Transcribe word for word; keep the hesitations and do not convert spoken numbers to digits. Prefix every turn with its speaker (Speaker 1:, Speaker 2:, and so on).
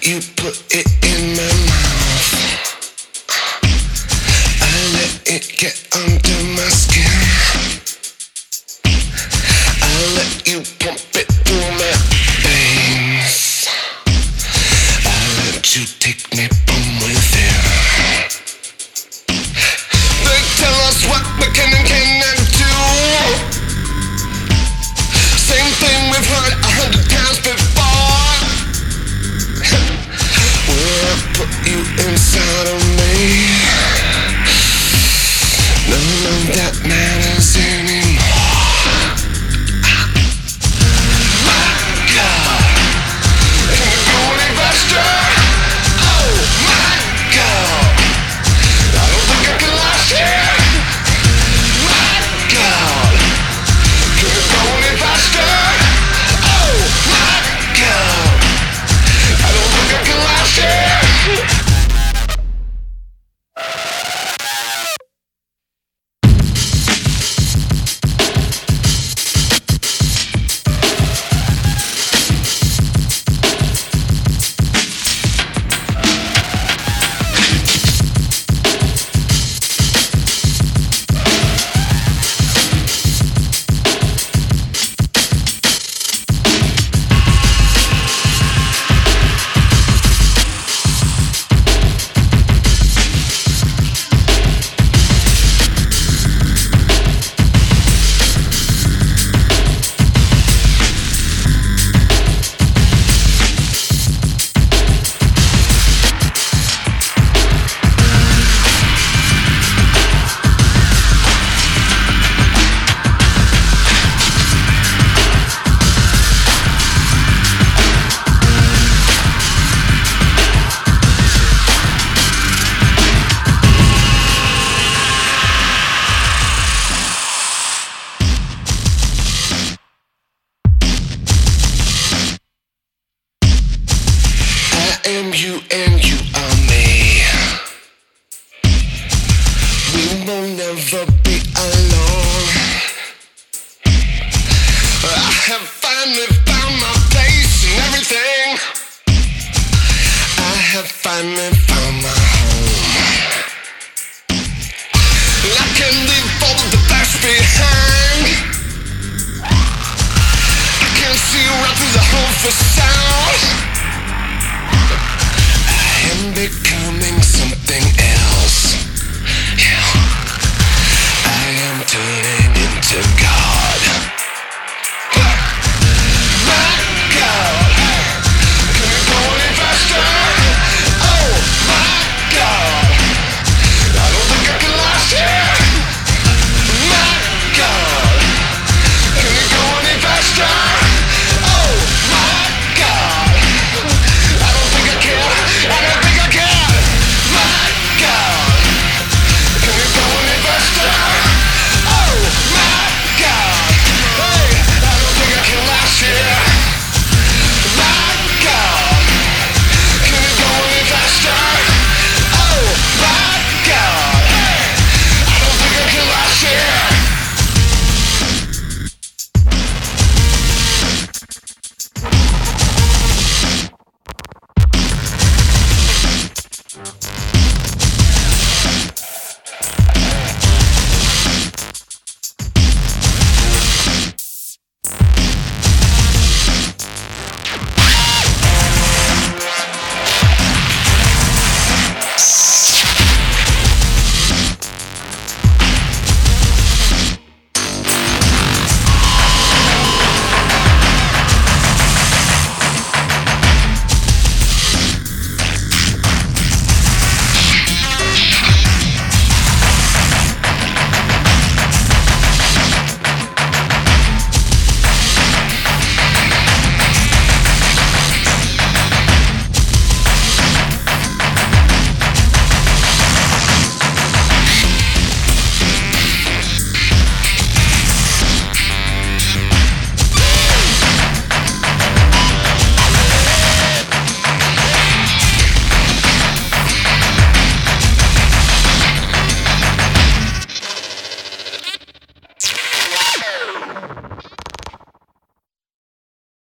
Speaker 1: you put it in my mouth. I let it get under my skin. I let you pump it through my veins. I let you take me from within. They tell us what we can and cannot do. Same thing we've heard a hundred times before. Will I put you inside of me? None of that matters anymore. My God, can you go any faster? Oh my God, I don't think I can last here. My God, can you go any faster? Oh my God, I don't think I can last here. I am you and you are me. We will never be alone. I have finally found my place in everything. I have finally found my home. I can leave all of the past behind. I can see right through the whole facade.